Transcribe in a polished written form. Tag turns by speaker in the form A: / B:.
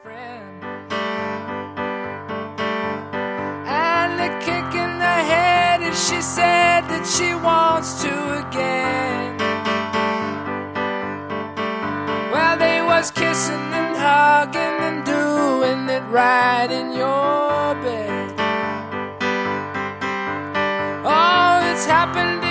A: friend. And a kick in the head, and she said that she wants to again. Well, they was kissing and hugging and doing it right in your bed. Oh, it's happened